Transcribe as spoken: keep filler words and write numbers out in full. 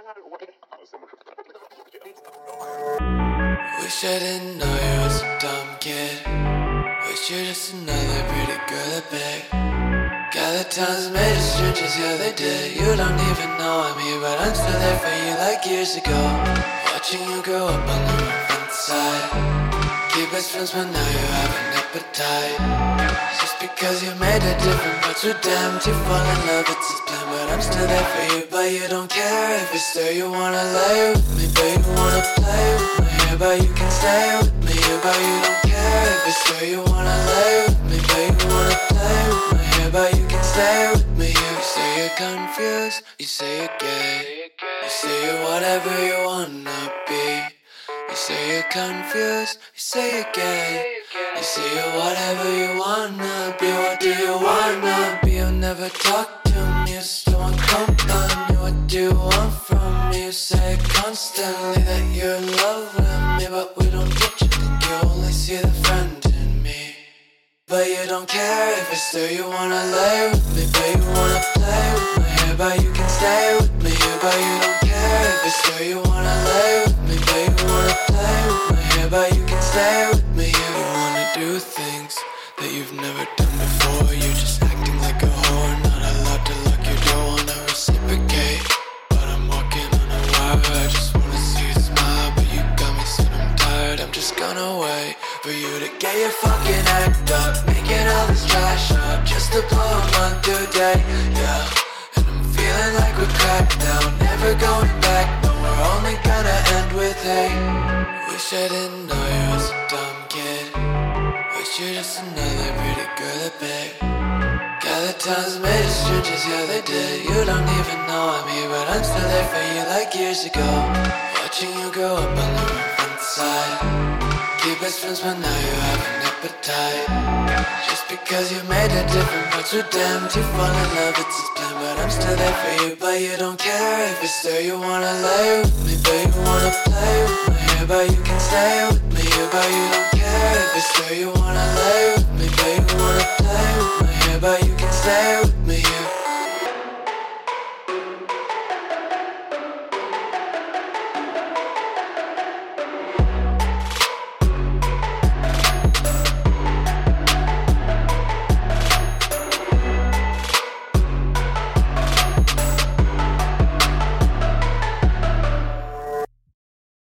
Wish I didn't know you was a dumb kid. Wish you're just another pretty girl at big. Got the times made of strangers, yeah they did. You don't even know I'm here, but I'm still there for you like years ago. Watching you grow up on the front side. Keep best friends, but now you have an appetite. Just because you made it different, but you're damned to fall in love, it's just plain. But I'm still there for you, but you don't care if it's there. You wanna lay with me, but you wanna play with my hair, but you can stay with me, yeah, but you don't care if it's there. You wanna lay with me, but you wanna play with my hair, but you can stay with me, yeah. You say you're confused, you say you're gay, you say you're whatever you wanna be. You say you're confused, you say you're gay, you say you're whatever you wanna be. What do you wanna be? You never talk to me, you still want company. What do you want from me? You say constantly that you're in love with me, but we don't get you, think you only see the friend in me. But you don't care if it's there. You wanna lay with me, but you wanna play with my hair, but you can stay with me, yeah, but you don't care if it's there. You wanna lay with me, but you wanna play with my hair, but you can stay with me, yeah. You wanna do things that you've never done before. You just acting like a whore, not allowed to lock your door. Wanna reciprocate, but I'm walking on a wire. I just wanna see you smile, but you got me said I'm tired. I'm just gonna wait for you to get your fucking act up, making all this trash up just to blow a month today, yeah. And I'm feeling like we're cracked now, never going back, but we're only gonna end with hate. Wish I didn't know you was a dumb kid. Wish you're just another pretty girl at big. Got the times made of strangers, yeah they did. You don't even know I'm here, but I'm still there for you like years ago. Watching you grow up on the front side. Keep best friends, but now you have an appetite. Just because you made it different, but you're damned to fall in love, it's just plain. But I'm still there for you, but you don't care if it's there. You wanna lay with me, but you wanna play with my hair, but you can stay with me, yeah, but you don't care if it's there. You wanna lay with me,